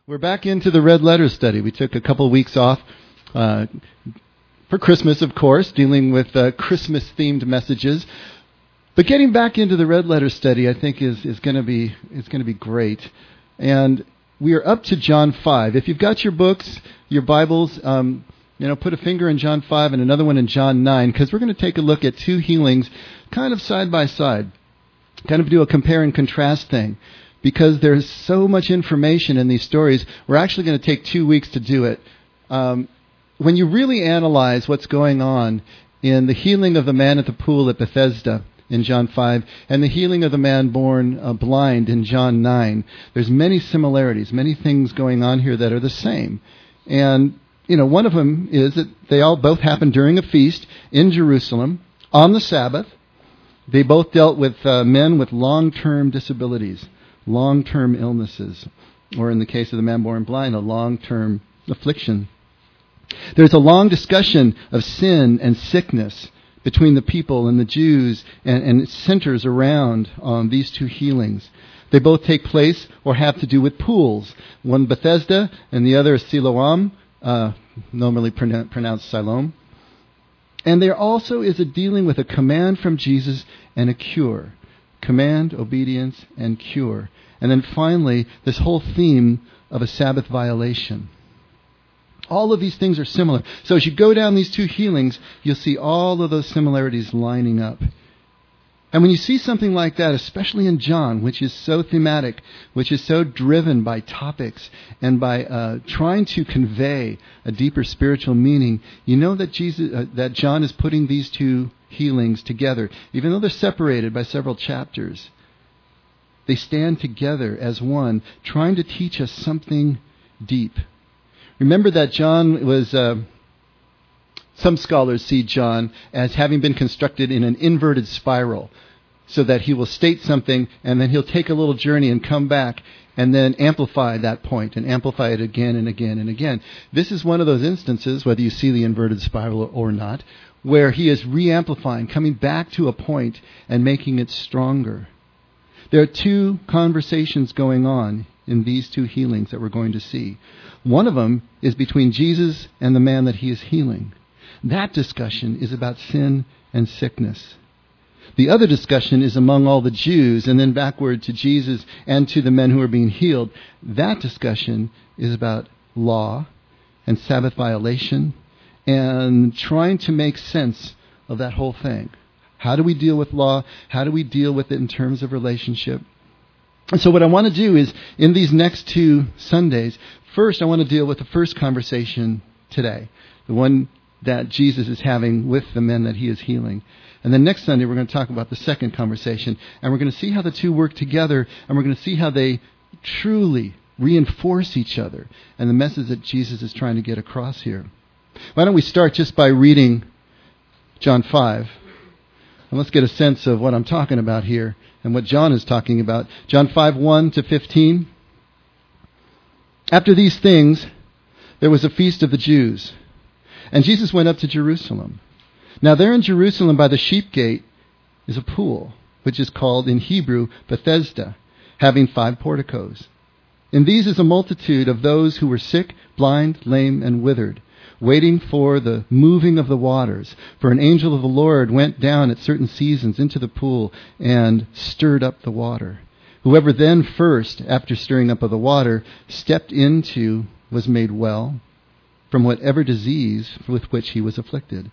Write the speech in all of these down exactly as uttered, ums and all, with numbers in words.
We're back into the red letter study. We took a couple of weeks off uh, for Christmas, of course, dealing with uh, Christmas-themed messages. But getting back into the red letter study, I think, is is going to be is going to be great. And we are up to John five. If you've got your books, your Bibles, um, you know, put a finger in John five and another one in John nine, because we're going to take a look at two healings, kind of side by side, kind of do a compare and contrast thing. Because there's so much information in these stories, we're actually going to take two weeks to do it. Um, when you really analyze what's going on in the healing of the man at the pool at Bethesda in John five and the healing of the man born uh, blind in John nine, there's many similarities, many things going on here that are the same. And, you know, one of them is that they all both happened during a feast in Jerusalem on the Sabbath. They both dealt with uh, men with long-term disabilities. Long-term illnesses, or in the case of the man born blind, a long-term affliction. There's a long discussion of sin and sickness between the people and the Jews, and, and it centers around um, these two healings. They both take place or have to do with pools. One Bethesda and the other Siloam, uh, normally pronoun- pronounced Siloam. And there also is a dealing with a command from Jesus and a cure. Command, obedience, and cure. And then finally, this whole theme of a Sabbath violation. All of these things are similar. So as you go down these two healings, you'll see all of those similarities lining up. And when you see something like that, especially in John, which is so thematic, which is so driven by topics and by uh, trying to convey a deeper spiritual meaning, you know that Jesus, uh, that John is putting these two healings together. Even though they're separated by several chapters, they stand together as one, trying to teach us something deep. Remember that John was... Uh, Some scholars see John as having been constructed in an inverted spiral, so that he will state something and then he'll take a little journey and come back and then amplify that point and amplify it again and again and again. This is one of those instances, whether you see the inverted spiral or not, where he is re-amplifying, coming back to a point and making it stronger. There are two conversations going on in these two healings that we're going to see. One of them is between Jesus and the man that he is healing. That discussion is about sin and sickness. The other discussion is among all the Jews, and then backward to Jesus and to the men who are being healed. That discussion is about law and Sabbath violation and trying to make sense of that whole thing. How do we deal with law? How do we deal with it in terms of relationship? And so what I want to do is, in these next two Sundays, first I want to deal with the first conversation today, the one that Jesus is having with the men that he is healing. And then next Sunday, we're going to talk about the second conversation. And we're going to see how the two work together. And we're going to see how they truly reinforce each other and the message that Jesus is trying to get across here. Why don't we start just by reading John five. And let's get a sense of what I'm talking about here and what John is talking about. John five, one to fifteen. After these things, there was a feast of the Jews. And Jesus went up to Jerusalem. Now there in Jerusalem by the sheep gate is a pool, which is called in Hebrew Bethesda, having five porticos. In these is a multitude of those who were sick, blind, lame, and withered, waiting for the moving of the waters. For an angel of the Lord went down at certain seasons into the pool and stirred up the water. Whoever then first, after stirring up of the water, stepped into was made well from whatever disease with which he was afflicted.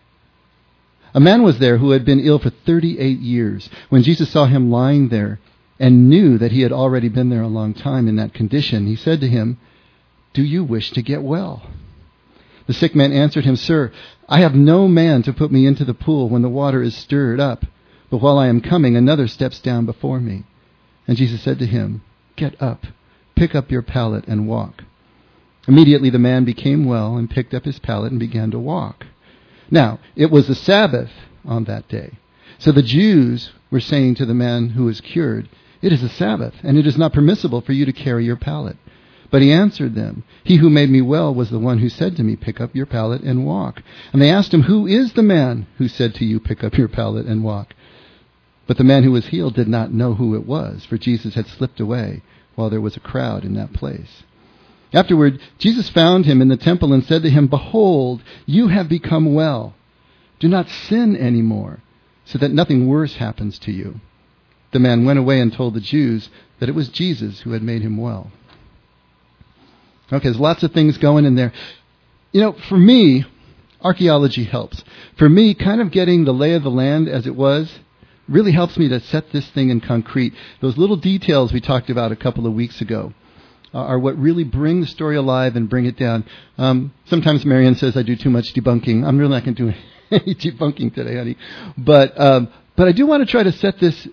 A man was there who had been ill for thirty-eight years. When Jesus saw him lying there and knew that he had already been there a long time in that condition, he said to him, "Do you wish to get well?" The sick man answered him, "Sir, I have no man to put me into the pool when the water is stirred up, but while I am coming, another steps down before me." And Jesus said to him, "Get up, pick up your pallet and walk." Immediately the man became well and picked up his pallet and began to walk. Now, it was the Sabbath on that day. So the Jews were saying to the man who was cured, "It is a Sabbath, and it is not permissible for you to carry your pallet." But he answered them, "He who made me well was the one who said to me, 'Pick up your pallet and walk.'" And they asked him, "Who is the man who said to you, 'Pick up your pallet and walk'?" But the man who was healed did not know who it was, for Jesus had slipped away while there was a crowd in that place. Afterward, Jesus found him in the temple and said to him, "Behold, you have become well. Do not sin anymore, so that nothing worse happens to you." The man went away and told the Jews that it was Jesus who had made him well. Okay, there's lots of things going in there. You know, for me, archaeology helps. For me, kind of getting the lay of the land as it was really helps me to set this thing in concrete. Those little details we talked about a couple of weeks ago are what really bring the story alive and bring it down. Um, sometimes Marianne says I do too much debunking. I'm really not going to do any debunking today, honey. But um, but I do want to try to set this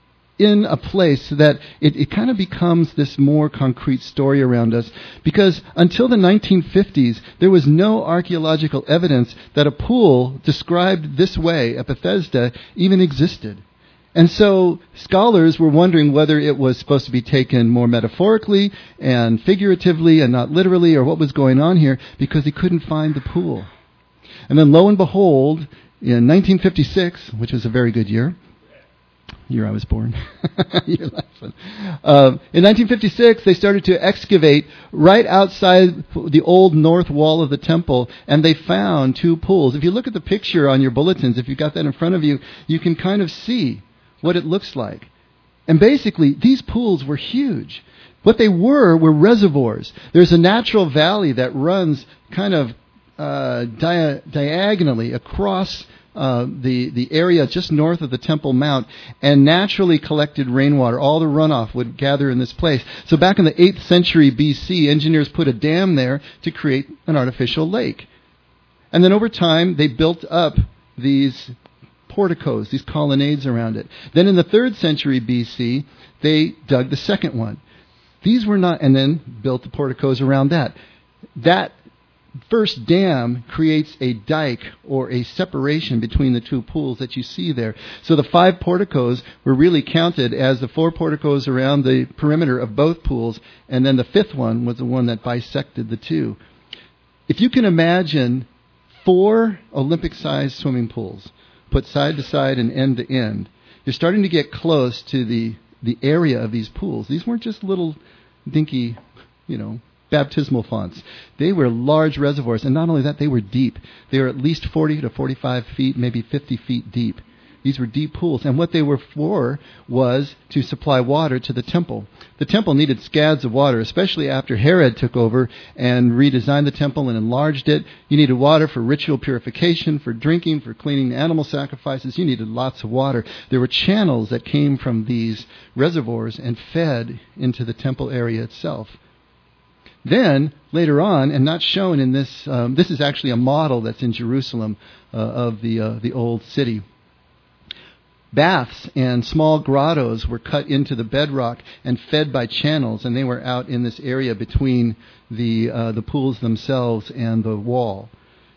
in a place so that it, it kind of becomes this more concrete story around us. Because until the nineteen fifties, there was no archaeological evidence that a pool described this way at Bethesda even existed. And so scholars were wondering whether it was supposed to be taken more metaphorically and figuratively and not literally, or what was going on here, because they couldn't find the pool. And then lo and behold, in nineteen fifty-six, which was a very good year, year I was born. You're laughing. Um, in nineteen fifty-six, they started to excavate right outside the old north wall of the temple, and they found two pools. If you look at the picture on your bulletins, if you've got that in front of you, you can kind of see what it looks like. And basically, these pools were huge. What they were were reservoirs. There's a natural valley that runs kind of uh, dia- diagonally across uh, the, the area just north of the Temple Mount, and naturally collected rainwater. All the runoff would gather in this place. So back in the eighth century B C, engineers put a dam there to create an artificial lake. And then over time, they built up these porticos, these colonnades around it. Then in the third century B C, they dug the second one. These were not, and then built the porticos around that. That first dam creates a dike or a separation between the two pools that you see there. So the five porticos were really counted as the four porticos around the perimeter of both pools, and then the fifth one was the one that bisected the two. If you can imagine four Olympic-sized swimming pools put side to side and end to end, you're starting to get close to the, the area of these pools. These weren't just little dinky, you know, baptismal fonts. They were large reservoirs, and not only that, they were deep. They were at least forty to forty-five feet, maybe fifty feet deep. These were deep pools, and what they were for was to supply water to the temple. The temple needed scads of water, especially after Herod took over and redesigned the temple and enlarged it. You needed water for ritual purification, for drinking, for cleaning animal sacrifices. You needed lots of water. There were channels that came from these reservoirs and fed into the temple area itself. Then, later on, and not shown in this, um, this is actually a model that's in Jerusalem uh, of the uh, the old city. Baths and small grottos were cut into the bedrock and fed by channels, and they were out in this area between the uh, the pools themselves and the wall.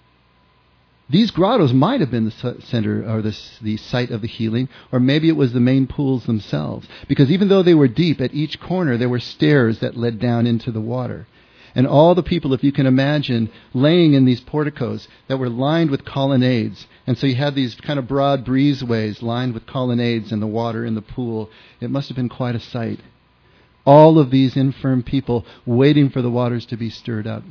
These grottos might have been the center or the, the site of the healing, or maybe it was the main pools themselves, because even though they were deep, at each corner there were stairs that led down into the water. And all the people, if you can imagine, laying in these porticos that were lined with colonnades. And so you had these kind of broad breezeways lined with colonnades and the water in the pool. It must have been quite a sight. All of these infirm people waiting for the waters to be stirred up.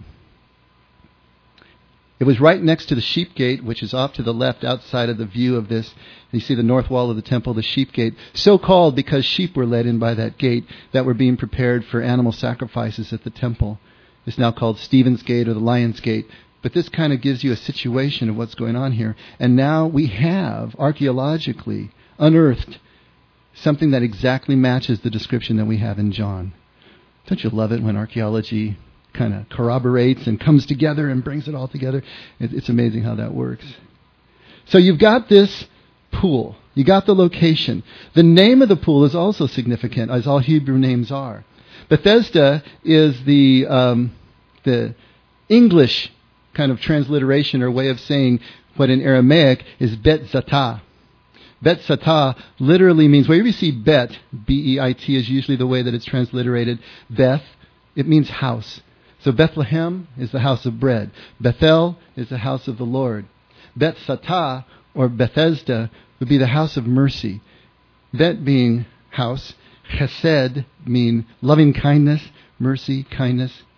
It was right next to the sheep gate, which is off to the left outside of the view of this. You see the north wall of the temple, the sheep gate, so called because sheep were led in by that gate that were being prepared for animal sacrifices at the temple. It's now called Stephen's Gate or the Lion's Gate. But this kind of gives you a situation of what's going on here. And now we have, archaeologically, unearthed something that exactly matches the description that we have in John. Don't you love it when archaeology kind of corroborates and comes together and brings it all together? It's amazing how that works. So you've got this pool. You got the location. The name of the pool is also significant, as all Hebrew names are. Bethesda is the um, the English kind of transliteration or way of saying what in Aramaic is Bet Zatah. Bet Zatah literally means, wherever you see Bet, B E I T is usually the way that it's transliterated. Beth, it means house. So Bethlehem is the house of bread. Bethel is the house of the Lord. Bet Zatah, or Bethesda, would be the house of mercy. Bet being house. Chesed mean loving kindness, mercy, kindness.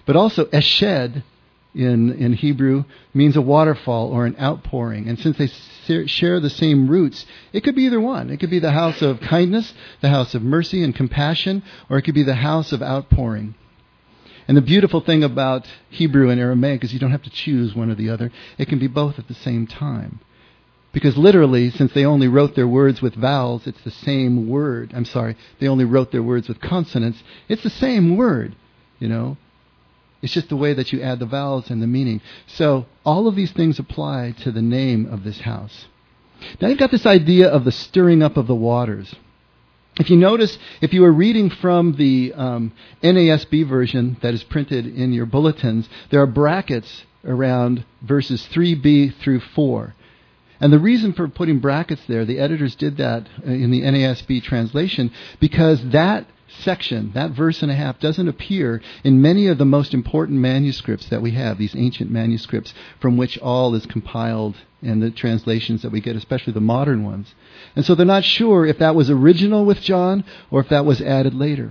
But also Eshed in, in Hebrew means a waterfall or an outpouring. And since they share the same roots, it could be either one. It could be the house of kindness, the house of mercy and compassion, or it could be the house of outpouring. And the beautiful thing about Hebrew and Aramaic is you don't have to choose one or the other. It can be both at the same time. Because literally, since they only wrote their words with vowels, it's the same word. I'm sorry, they only wrote their words with consonants. It's the same word, you know. It's just the way that you add the vowels and the meaning. So all of these things apply to the name of this house. Now you've got this idea of the stirring up of the waters. If you notice, if you were reading from the um, N A S B version that is printed in your bulletins, there are brackets around verses three b through four. And the reason for putting brackets there, the editors did that in the N A S B translation, because that section, that verse and a half, doesn't appear in many of the most important manuscripts that we have, these ancient manuscripts from which all is compiled in the translations that we get, especially the modern ones. And so they're not sure if that was original with John or if that was added later.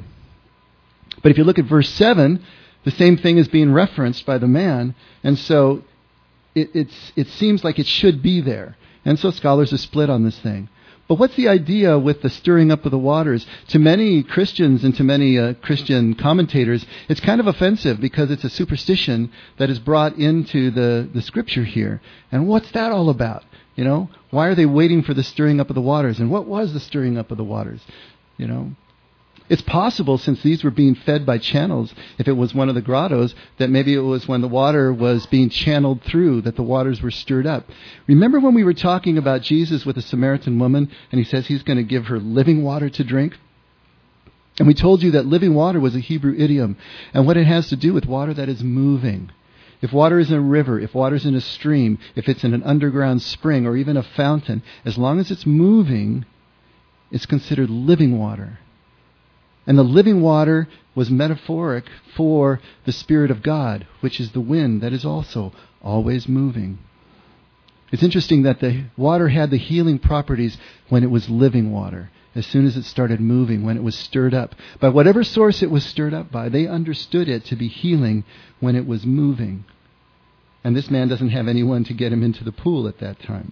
But if you look at verse seven, the same thing is being referenced by the man, and so it, it's, it seems like it should be there. And so scholars are split on this thing. But what's the idea with the stirring up of the waters? To many Christians and to many uh, Christian commentators, it's kind of offensive because it's a superstition that is brought into the, the scripture here. And what's that all about? You know, why are they waiting for the stirring up of the waters? And what was the stirring up of the waters? You know, it's possible, since these were being fed by channels, if it was one of the grottos, that maybe it was when the water was being channeled through that the waters were stirred up. Remember when we were talking about Jesus with the Samaritan woman, and he says he's going to give her living water to drink? And we told you that living water was a Hebrew idiom, and what it has to do with water that is moving. If water is in a river, if water is in a stream, if it's in an underground spring or even a fountain, as long as it's moving, it's considered living water. And the living water was metaphoric for the Spirit of God, which is the wind that is also always moving. It's interesting that the water had the healing properties when it was living water, as soon as it started moving, when it was stirred up. By whatever source it was stirred up by, they understood it to be healing when it was moving. And this man doesn't have anyone to get him into the pool at that time.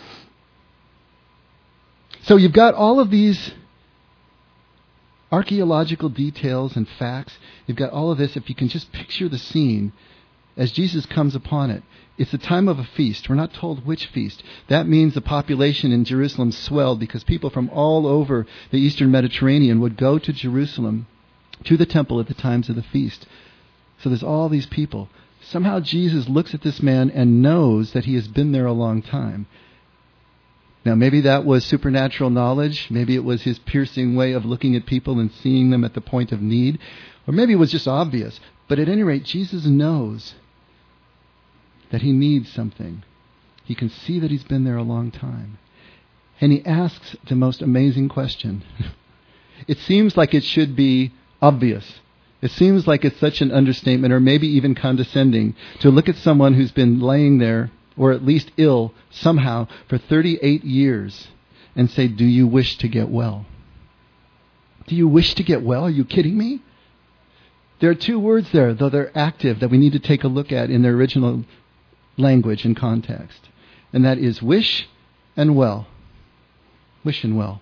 So you've got all of these archaeological details and facts. You've got all of this. If you can just picture the scene as Jesus comes upon it. It's the time of a feast. We're not told which feast. That means the population in Jerusalem swelled because people from all over the eastern Mediterranean would go to Jerusalem, to the temple at the times of the feast. So there's all these people. Somehow Jesus looks at this man and knows that he has been there a long time. Now, maybe that was supernatural knowledge. Maybe it was his piercing way of looking at people and seeing them at the point of need. Or maybe it was just obvious. But at any rate, Jesus knows that he needs something. He can see that he's been there a long time. And he asks the most amazing question. It seems like it should be obvious. It seems like it's such an understatement, or maybe even condescending, to look at someone who's been laying there, or at least ill, somehow, for thirty-eight years, and say, do you wish to get well? Do you wish to get well? Are you kidding me? There are two words there, though they're active, that we need to take a look at in their original language and context. And that is wish and well. Wish and well.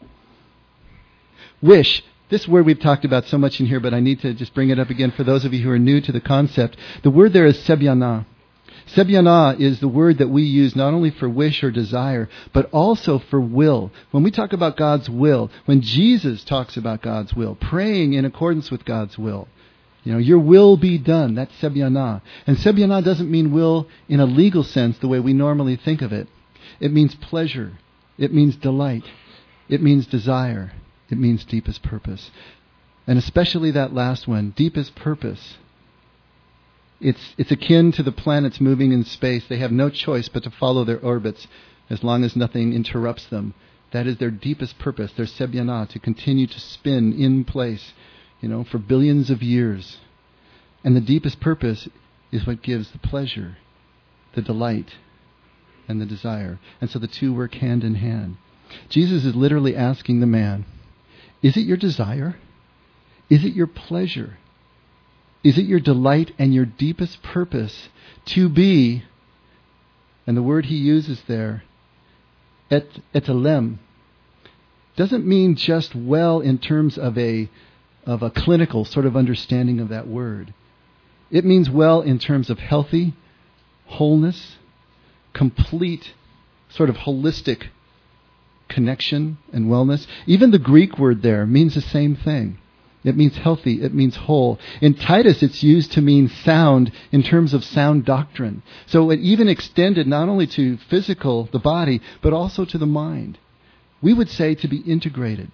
Wish. This word we've talked about so much in here, but I need to just bring it up again for those of you who are new to the concept. The word there is sebyana. Sebyana is the word that we use not only for wish or desire, but also for will. When we talk about God's will, when Jesus talks about God's will, praying in accordance with God's will, you know, your will be done. That's sebyana. And sebyana doesn't mean will in a legal sense the way we normally think of it. It means pleasure. It means delight. It means desire. It means deepest purpose. And especially that last one, deepest purpose. It's it's akin to the planets moving in space. They have no choice but to follow their orbits as long as nothing interrupts them. That is their deepest purpose, their sebyana, to continue to spin in place, you know, for billions of years. And the deepest purpose is what gives the pleasure, the delight, and the desire. And so the two work hand in hand. Jesus is literally asking the man, is it your desire? Is it your pleasure? Is it your delight and your deepest purpose to be, and the word he uses there, et, etalem, doesn't mean just well in terms of a of a clinical sort of understanding of that word. It means well in terms of healthy, wholeness, complete, sort of holistic connection and wellness. Even the Greek word there means the same thing. It means healthy. It means whole. In Titus, it's used to mean sound in terms of sound doctrine. So it even extended not only to physical, the body, but also to the mind. We would say to be integrated.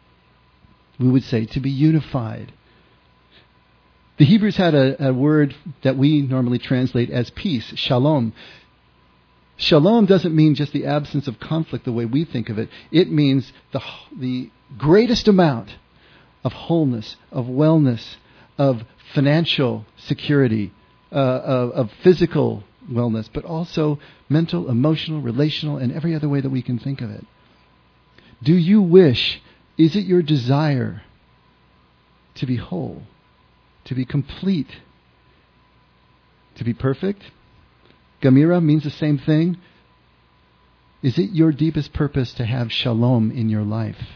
We would say to be unified. The Hebrews had a, a word that we normally translate as peace, shalom. Shalom doesn't mean just the absence of conflict the way we think of it. It means the, the greatest amount of wholeness, of wellness, of financial security, uh, of, of physical wellness, but also mental, emotional, relational, and every other way that we can think of it. Do you wish, is it your desire to be whole, to be complete, to be perfect? Gamira means the same thing. Is it your deepest purpose to have shalom in your life?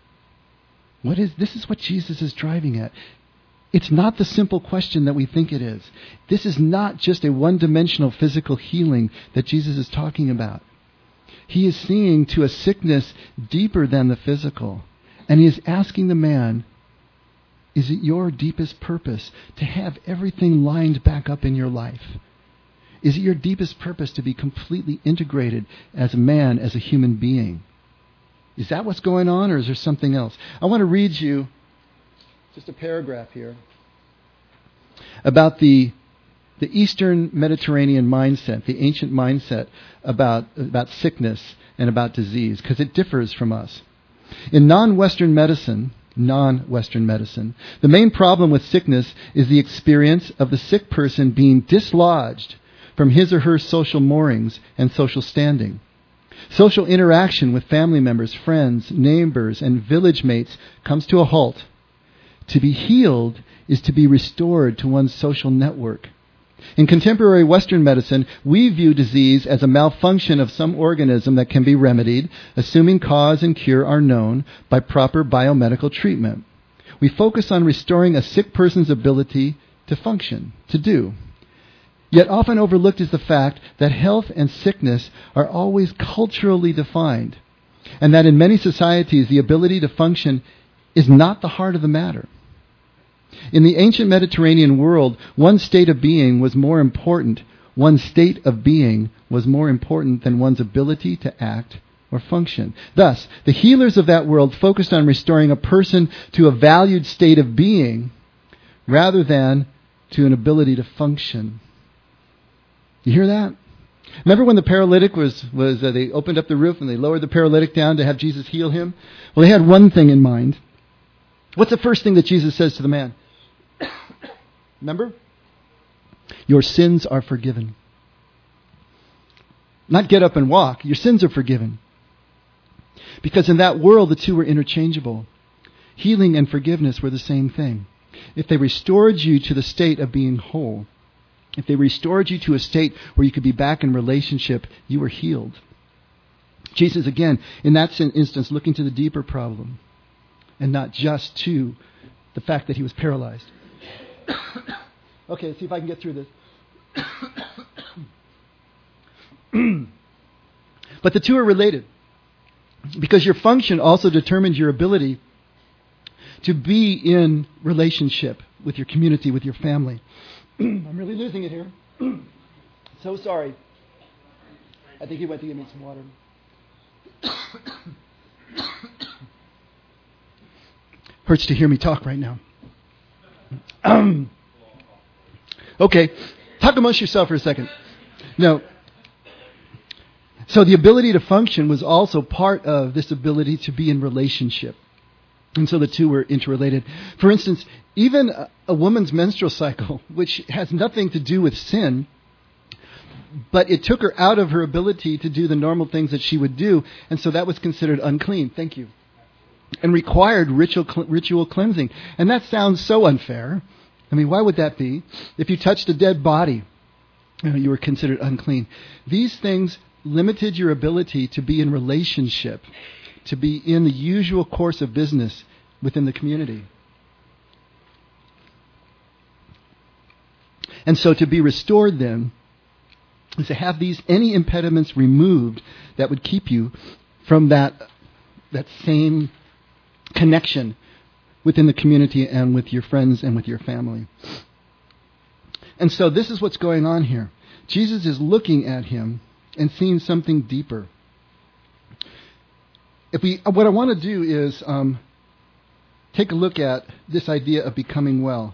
What is this is what Jesus is driving at. It's not the simple question that we think it is. This is not just a one-dimensional physical healing that Jesus is talking about. He is seeing to a sickness deeper than the physical. And he is asking the man, is it your deepest purpose to have everything lined back up in your life? Is it your deepest purpose to be completely integrated as a man, as a human being? Is that what's going on, or is there something else? I want to read you just a paragraph here about the the Eastern Mediterranean mindset, the ancient mindset about, about sickness and about disease, because it differs from us. In non-Western medicine, non-Western medicine, the main problem with sickness is the experience of the sick person being dislodged from his or her social moorings and social standing. Social interaction with family members, friends, neighbors, and village mates comes to a halt. To be healed is to be restored to one's social network. In contemporary Western medicine, we view disease as a malfunction of some organism that can be remedied, assuming cause and cure are known, by proper biomedical treatment. We focus on restoring a sick person's ability to function, to do. Yet often overlooked is the fact that health and sickness are always culturally defined, and that in many societies the ability to function is not the heart of the matter. In the ancient Mediterranean world, one state of being was more important. One state of being was more important than one's ability to act or function. Thus, the healers of that world focused on restoring a person to a valued state of being rather than to an ability to function. You hear that? Remember when the paralytic was, was uh, they opened up the roof and they lowered the paralytic down to have Jesus heal him? Well, they had one thing in mind. What's the first thing that Jesus says to the man? Remember? Your sins are forgiven. Not get up and walk. Your sins are forgiven. Because in that world, the two were interchangeable. Healing and forgiveness were the same thing. If they restored you to the state of being whole, if they restored you to a state where you could be back in relationship, you were healed. Jesus, again, in that instance, looking to the deeper problem and not just to the fact that he was paralyzed. Okay, let's see if I can get through this. But the two are related because your function also determines your ability to be in relationship with your community, with your family. I'm really losing it here. So sorry. I think he went to get me some water. Hurts to hear me talk right now. Um, okay, talk amongst yourself for a second. No. So the ability to function was also part of this ability to be in relationship. And so the two were interrelated. For instance, even a, a woman's menstrual cycle, which has nothing to do with sin, but it took her out of her ability to do the normal things that she would do, and so that was considered unclean. Thank you. And required ritual, ritual cleansing. And that sounds so unfair. I mean, why would that be? If you touched a dead body, you know, you were considered unclean. These things limited your ability to be in relationship, to be in the usual course of business within the community. And so to be restored then is to have these any impediments removed that would keep you from that that same connection within the community and with your friends and with your family. And so this is what's going on here. Jesus is looking at him and seeing something deeper. If we, what I want to do is um, take a look at this idea of becoming well.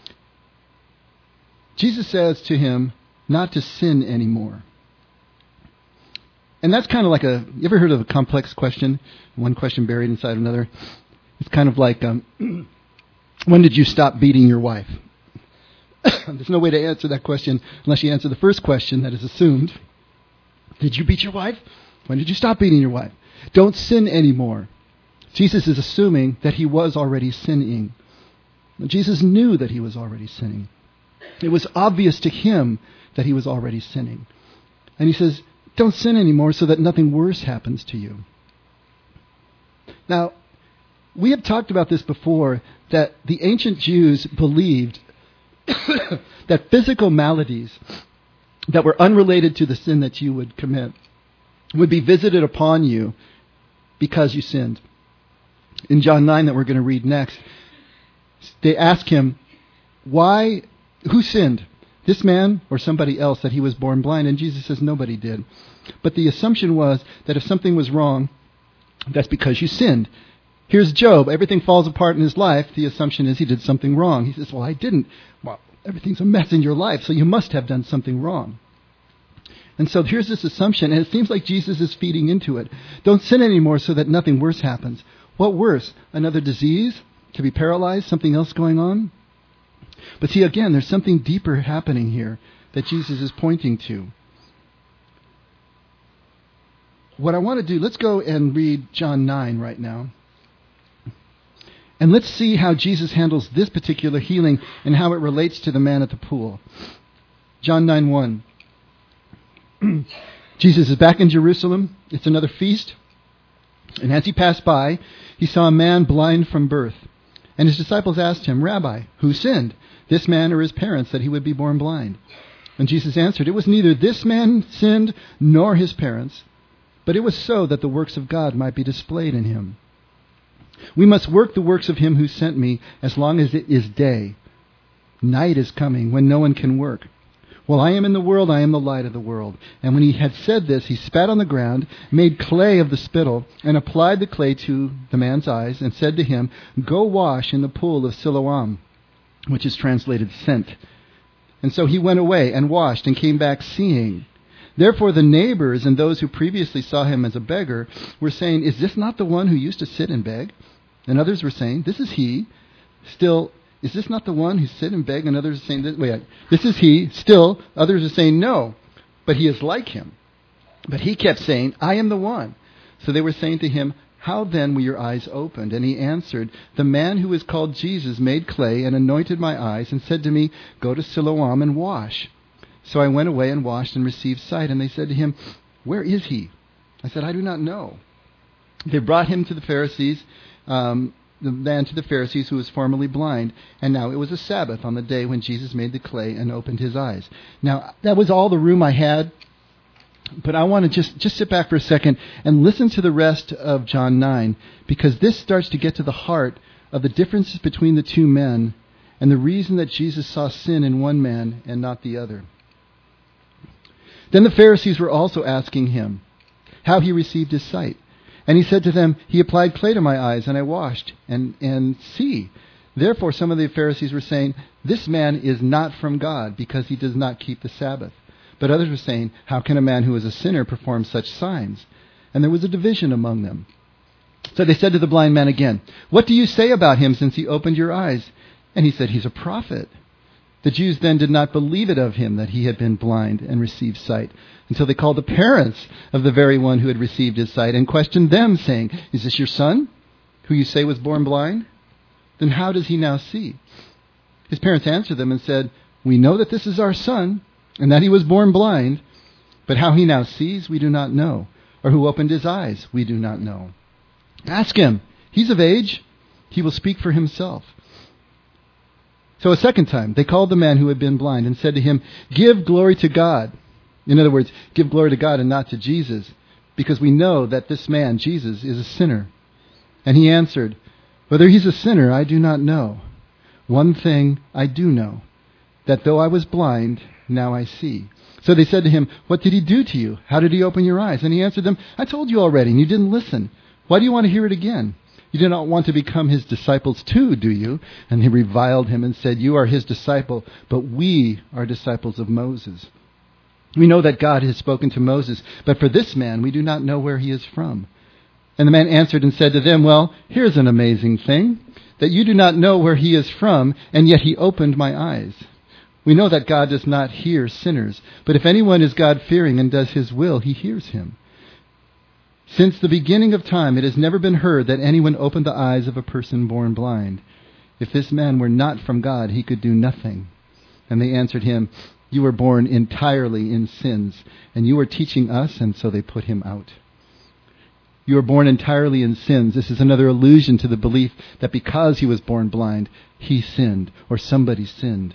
Jesus says to him not to sin anymore. And that's kind of like a, you ever heard of a complex question? One question buried inside another. It's kind of like, um, when did you stop beating your wife? There's no way to answer that question unless you answer the first question that is assumed. Did you beat your wife? When did you stop beating your wife? Don't sin anymore. Jesus is assuming that he was already sinning. Jesus knew that he was already sinning. It was obvious to him that he was already sinning. And he says, don't sin anymore so that nothing worse happens to you. Now, we have talked about this before, that the ancient Jews believed that physical maladies that were unrelated to the sin that you would commit would be visited upon you because you sinned. In John nine that we're going to read next, they ask him, why, who sinned? This man or somebody else that he was born blind? And Jesus says nobody did. But the assumption was that if something was wrong, that's because you sinned. Here's Job. Everything falls apart in his life. The assumption is he did something wrong. He says, well, I didn't. Well, everything's a mess in your life, so you must have done something wrong. And so here's this assumption, and it seems like Jesus is feeding into it. Don't sin anymore so that nothing worse happens. What worse? Another disease? To be paralyzed? Something else going on? But see, again, there's something deeper happening here that Jesus is pointing to. What I want to do, let's go and read John nine right now. And let's see how Jesus handles this particular healing and how it relates to the man at the pool. John nine one. Jesus is back in Jerusalem. It's another feast. And as he passed by, he saw a man blind from birth. And his disciples asked him, Rabbi, who sinned, this man or his parents, that he would be born blind? And Jesus answered, it was neither this man sinned nor his parents, but it was so that the works of God might be displayed in him. We must work the works of him who sent me as long as it is day. Night is coming when no one can work. While I am in the world, I am the light of the world. And when he had said this, he spat on the ground, made clay of the spittle, and applied the clay to the man's eyes, and said to him, go wash in the pool of Siloam, which is translated sent. And so he went away and washed and came back seeing. Therefore the neighbors and those who previously saw him as a beggar were saying, is this not the one who used to sit and beg? And others were saying, this is he. Still, is this not the one who sit and beg? And others are saying, wait, this is he. Still, others are saying, no, but he is like him. But he kept saying, I am the one. So they were saying to him, how then were your eyes opened? And he answered, the man who is called Jesus made clay and anointed my eyes and said to me, go to Siloam and wash. So I went away and washed and received sight. And they said to him, where is he? I said, I do not know. They brought him to the Pharisees, um, the man to the Pharisees who was formerly blind. And now it was a Sabbath on the day when Jesus made the clay and opened his eyes. Now, that was all the room I had. But I want to just, just sit back for a second and listen to the rest of John nine, because this starts to get to the heart of the differences between the two men and the reason that Jesus saw sin in one man and not the other. Then the Pharisees were also asking him how he received his sight. And he said to them, he applied clay to my eyes, and I washed, and, and see. Therefore some of the Pharisees were saying, this man is not from God, because he does not keep the Sabbath. But others were saying, how can a man who is a sinner perform such signs? And there was a division among them. So they said to the blind man again, what do you say about him since he opened your eyes? And he said, he's a prophet. The Jews then did not believe it of him that he had been blind and received sight, until they called the parents of the very one who had received his sight and questioned them, saying, is this your son, who you say was born blind? Then how does he now see? His parents answered them and said, "We know that this is our son, and that he was born blind, but how he now sees we do not know, or who opened his eyes we do not know. Ask him. He's of age. He will speak for himself." So a second time, they called the man who had been blind and said to him, "Give glory to God." In other words, give glory to God and not to Jesus, because we know that this man, Jesus, is a sinner. And he answered, "Whether he's a sinner, I do not know. One thing I do know, that though I was blind, now I see." So they said to him, "What did he do to you? How did he open your eyes?" And he answered them, "I told you already, and you didn't listen. Why do you want to hear it again? You do not want to become his disciples too, do you?" And they reviled him and said, "You are his disciple, but we are disciples of Moses. We know that God has spoken to Moses, but for this man we do not know where he is from." And the man answered and said to them, "Well, here's an amazing thing, that you do not know where he is from, and yet he opened my eyes. We know that God does not hear sinners, but if anyone is God-fearing and does his will, he hears him. Since the beginning of time, it has never been heard that anyone opened the eyes of a person born blind. If this man were not from God, he could do nothing." And they answered him, "You were born entirely in sins, and you are teaching us," and so they put him out. You were born entirely in sins. This is another allusion to the belief that because he was born blind, he sinned, or somebody sinned.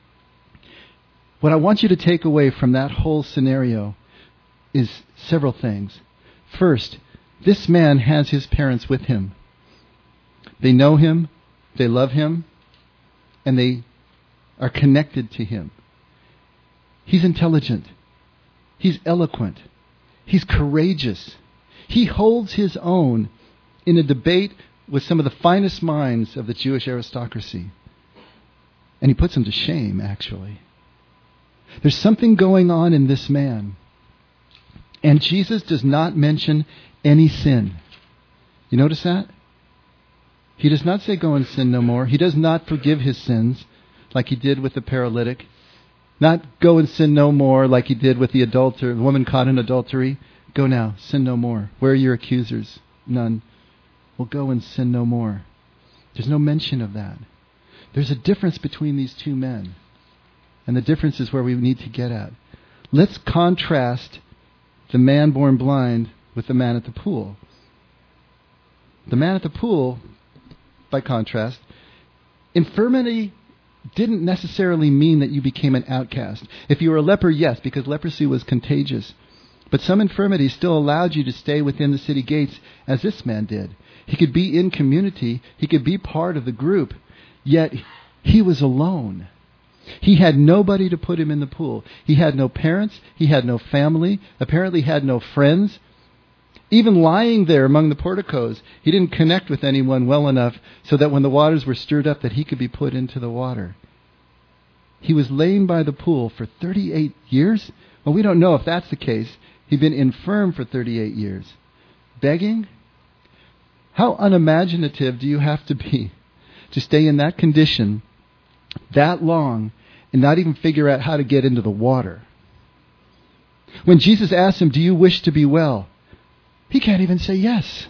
What I want you to take away from that whole scenario is several things. First, this man has his parents with him. They know him, they love him, and they are connected to him. He's intelligent. He's eloquent. He's courageous. He holds his own in a debate with some of the finest minds of the Jewish aristocracy. And he puts them to shame, actually. There's something going on in this man. And Jesus does not mention any sin. You notice that? He does not say, "Go and sin no more." He does not forgive his sins like he did with the paralytic. Not go and sin no more like he did with the adulterer, the woman caught in adultery. Go now, sin no more. Where are your accusers? None. Well, go and sin no more. There's no mention of that. There's a difference between these two men. And the difference is where we need to get at. Let's contrast the man born blind with the man at the pool. The man at the pool, by contrast, infirmity didn't necessarily mean that you became an outcast. If you were a leper, yes, because leprosy was contagious. But some infirmities still allowed you to stay within the city gates, as this man did. He could be in community. He could be part of the group. Yet he was alone. He had nobody to put him in the pool. He had no parents. He had no family. Apparently had no friends. Even lying there among the porticos, he didn't connect with anyone well enough so that when the waters were stirred up that he could be put into the water. He was laying by the pool for thirty-eight years? Well, we don't know if that's the case. He'd been infirm for thirty-eight years. Begging? How unimaginative do you have to be to stay in that condition that long and not even figure out how to get into the water? When Jesus asked him, "Do you wish to be well?" he can't even say yes.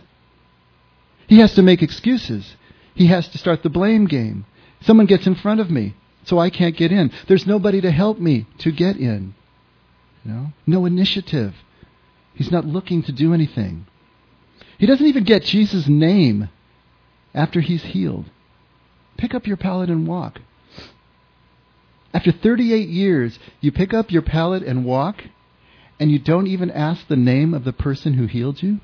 He has to make excuses. He has to start the blame game. Someone gets in front of me, so I can't get in. There's nobody to help me to get in. You know? No initiative. He's not looking to do anything. He doesn't even get Jesus' name after he's healed. Pick up your pallet and walk. After thirty-eight years, you pick up your pallet and walk, and you don't even ask the name of the person who healed you?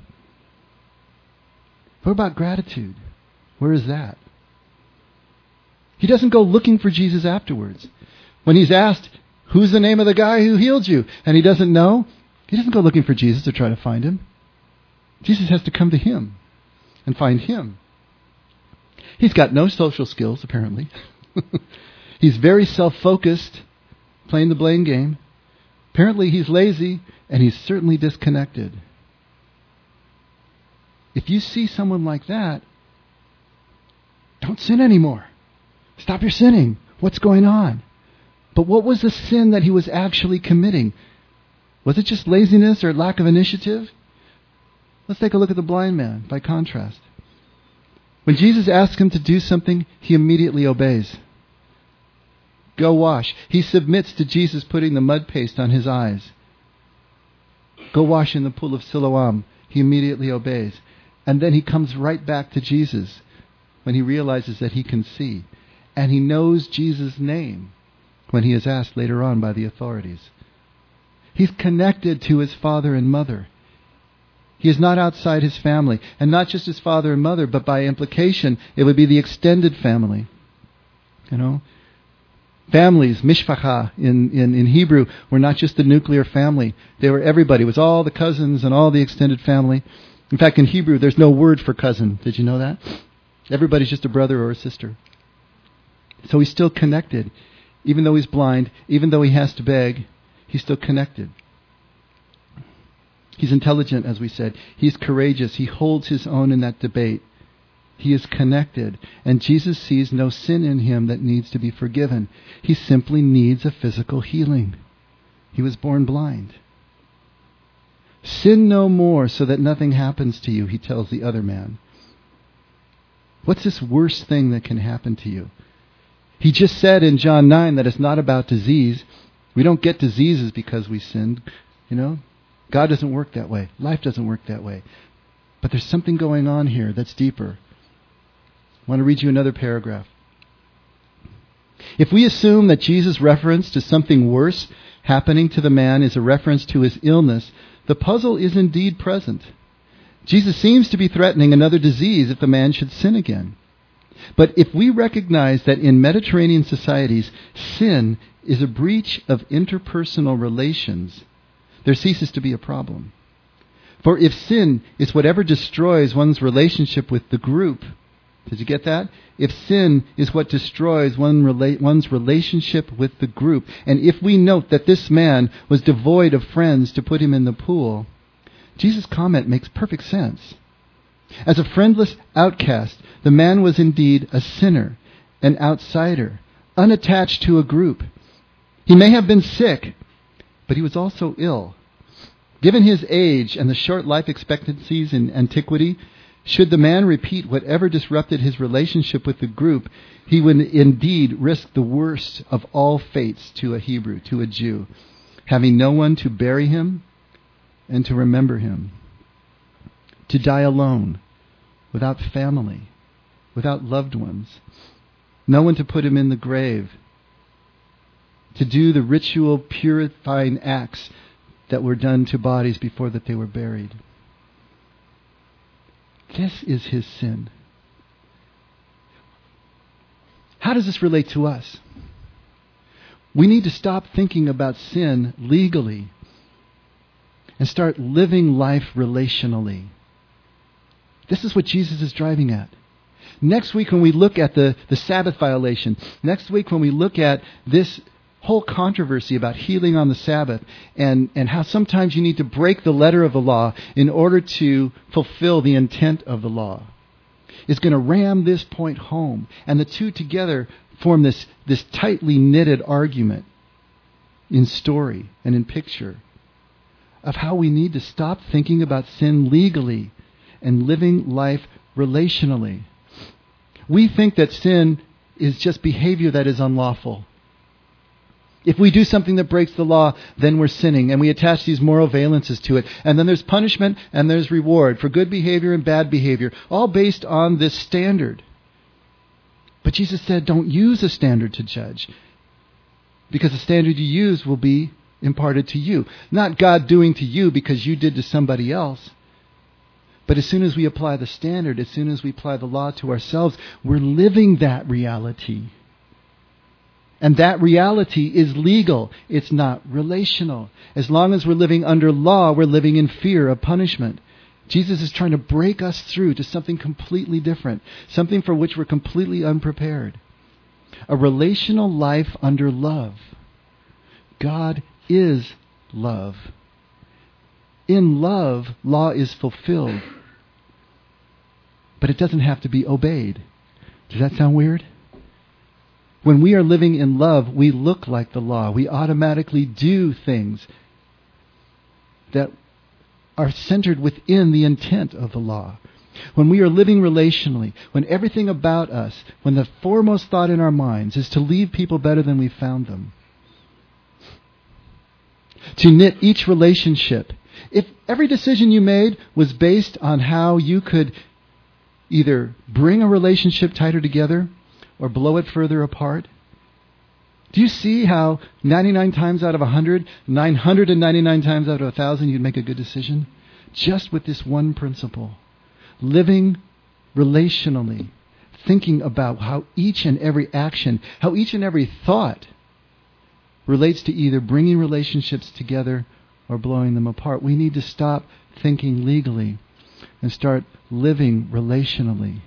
What about gratitude? Where is that? He doesn't go looking for Jesus afterwards. When he's asked, "Who's the name of the guy who healed you?" and he doesn't know, he doesn't go looking for Jesus to try to find him. Jesus has to come to him and find him. He's got no social skills, apparently. He's very self-focused, playing the blame game. Apparently he's lazy, and he's certainly disconnected. If you see someone like that, don't sin anymore. Stop your sinning. What's going on? But what was the sin that he was actually committing? Was it just laziness or lack of initiative? Let's take a look at the blind man, by contrast. When Jesus asks him to do something, he immediately obeys. Go wash. He submits to Jesus putting the mud paste on his eyes. Go wash in the pool of Siloam. He immediately obeys. And then he comes right back to Jesus when he realizes that he can see. And he knows Jesus' name when he is asked later on by the authorities. He's connected to his father and mother. He is not outside his family. And not just his father and mother, but by implication, it would be the extended family. You know? Families, mishpacha, in, in, in Hebrew, were not just the nuclear family. They were everybody. It was all the cousins and all the extended family. In fact, in Hebrew, there's no word for cousin. Did you know that? Everybody's just a brother or a sister. So he's still connected. Even though he's blind, even though he has to beg, he's still connected. He's intelligent, as we said. He's courageous. He holds his own in that debate. He is connected. And Jesus sees no sin in him that needs to be forgiven. He simply needs a physical healing. He was born blind. Sin no more so that nothing happens to you, he tells the other man. What's this worst thing that can happen to you? He just said in John nine that it's not about disease. We don't get diseases because we sinned. You know, God doesn't work that way. Life doesn't work that way. But there's something going on here that's deeper. I want to read you another paragraph. If we assume that Jesus' reference to something worse happening to the man is a reference to his illness, the puzzle is indeed present. Jesus seems to be threatening another disease if the man should sin again. But if we recognize that in Mediterranean societies, sin is a breach of interpersonal relations, there ceases to be a problem. For if sin is whatever destroys one's relationship with the group, did you get that? If sin is what destroys one rela- one's relationship with the group, and if we note that this man was devoid of friends to put him in the pool, Jesus' comment makes perfect sense. As a friendless outcast, the man was indeed a sinner, an outsider, unattached to a group. He may have been sick, but he was also ill. Given his age and the short life expectancies in antiquity, should the man repeat whatever disrupted his relationship with the group, he would indeed risk the worst of all fates to a Hebrew, to a Jew, having no one to bury him and to remember him. To die alone, without family, without loved ones, no one to put him in the grave, to do the ritual purifying acts that were done to bodies before that they were buried. This is his sin. How does this relate to us? We need to stop thinking about sin legally and start living life relationally. This is what Jesus is driving at. Next week when we look at the, the Sabbath violation, next week when we look at this whole controversy about healing on the Sabbath and, and how sometimes you need to break the letter of the law in order to fulfill the intent of the law, is going to ram this point home. And the two together form this, this tightly knitted argument in story and in picture of how we need to stop thinking about sin legally and living life relationally. We think that sin is just behavior that is unlawful. If we do something that breaks the law, then we're sinning, and we attach these moral valences to it. And then there's punishment and there's reward for good behavior and bad behavior, all based on this standard. But Jesus said, don't use a standard to judge, because the standard you use will be imparted to you. Not God doing to you because you did to somebody else. But as soon as we apply the standard, as soon as we apply the law to ourselves, we're living that reality. And that reality is legal. It's not relational. As long as we're living under law, we're living in fear of punishment. Jesus is trying to break us through to something completely different, something for which we're completely unprepared. A relational life under love. God is love. In love, law is fulfilled. But it doesn't have to be obeyed. Does that sound weird? When we are living in love, we look like the law. We automatically do things that are centered within the intent of the law. When we are living relationally, when everything about us, when the foremost thought in our minds is to leave people better than we found them, to knit each relationship. If every decision you made was based on how you could either bring a relationship tighter together or blow it further apart, do you see how ninety-nine times out of one hundred, nine hundred ninety-nine times out of one thousand, you'd make a good decision? Just with this one principle. Living relationally. Thinking about how each and every action, how each and every thought relates to either bringing relationships together or blowing them apart. We need to stop thinking legally and start living relationally.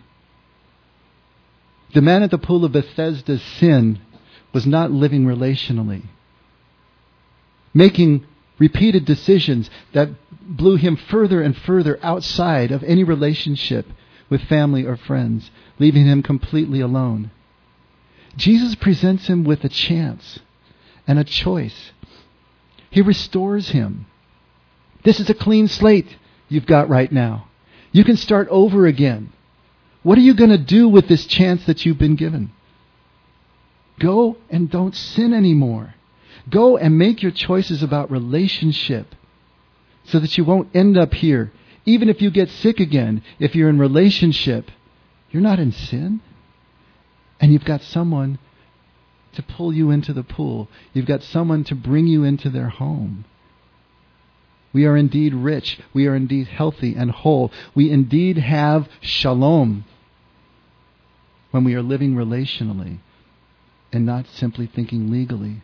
The man at the pool of Bethesda's sin was not living relationally, making repeated decisions that blew him further and further outside of any relationship with family or friends, leaving him completely alone. Jesus presents him with a chance and a choice. He restores him. This is a clean slate you've got right now. You can start over again. What are you going to do with this chance that you've been given? Go and don't sin anymore. Go and make your choices about relationship so that you won't end up here. Even if you get sick again, if you're in relationship, you're not in sin. And you've got someone to pull you into the pool. You've got someone to bring you into their home. We are indeed rich. We are indeed healthy and whole. We indeed have shalom when we are living relationally and not simply thinking legally.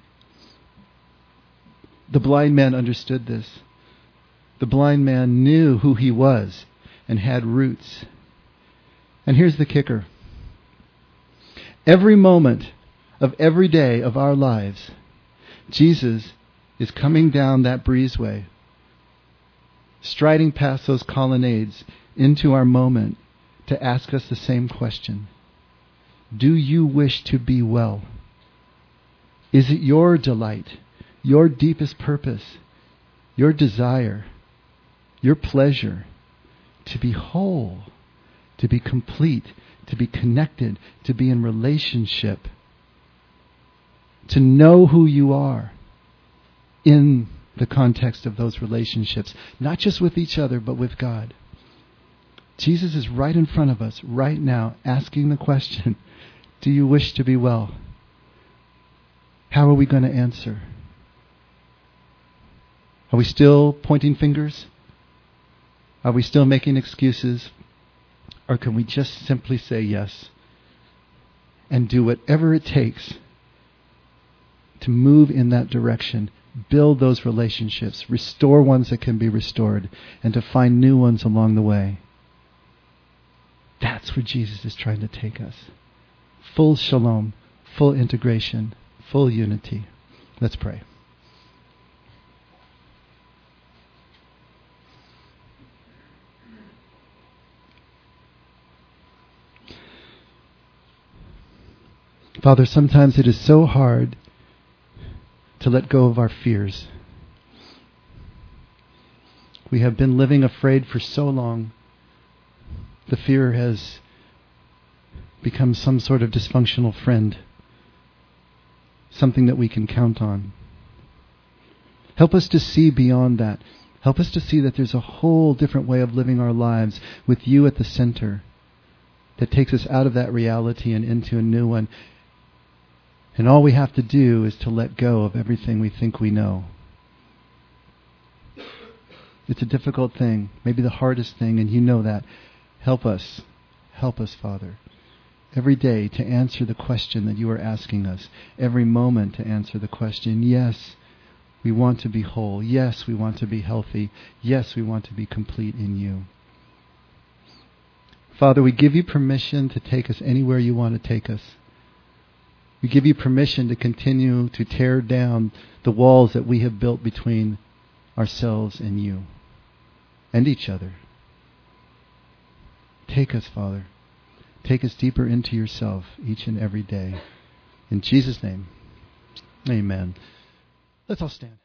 The blind man understood this. The blind man knew who he was and had roots. And here's the kicker. Every moment of every day of our lives, Jesus is coming down that breezeway, striding past those colonnades into our moment to ask us the same question. Do you wish to be well? Is it your delight, your deepest purpose, your desire, your pleasure to be whole, to be complete, to be connected, to be in relationship, to know who you are in the context of those relationships, not just with each other, but with God? Jesus is right in front of us right now asking the question, do you wish to be well? How are we going to answer? Are we still pointing fingers? Are we still making excuses? Or can we just simply say yes and do whatever it takes to move in that direction, build those relationships, restore ones that can be restored, and to find new ones along the way? That's where Jesus is trying to take us. Full shalom, full integration, full unity. Let's pray. Father, sometimes it is so hard to let go of our fears. We have been living afraid for so long. The fear has become some sort of dysfunctional friend, something that we can count on. Help us to see beyond that. Help us to see that there's a whole different way of living our lives with you at the center that takes us out of that reality and into a new one. And all we have to do is to let go of everything we think we know. It's a difficult thing, maybe the hardest thing, and you know that. Help us. Help us, Father, every day to answer the question that you are asking us. Every moment to answer the question, yes, we want to be whole. Yes, we want to be healthy. Yes, we want to be complete in you. Father, we give you permission to take us anywhere you want to take us. We give you permission to continue to tear down the walls that we have built between ourselves and you and each other. Take us, Father. Take us deeper into yourself each and every day. In Jesus' name, amen. Let's all stand.